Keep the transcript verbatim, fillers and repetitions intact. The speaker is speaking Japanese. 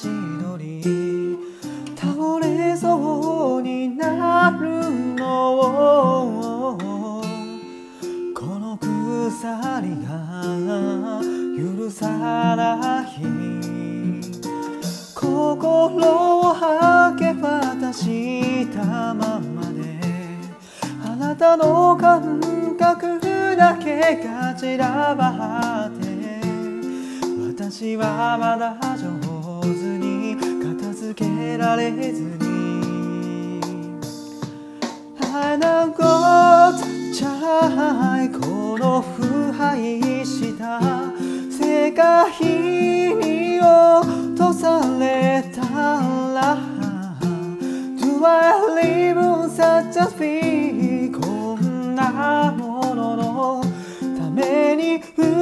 り倒れそうになるのをこの鎖が許さない心を明け渡したままであなたの感覚だけが散らばって私はまだ上手に片付けられずに花ごちゃいこの腐敗した世界に落とされたら Do I live in such a thing こんなもののために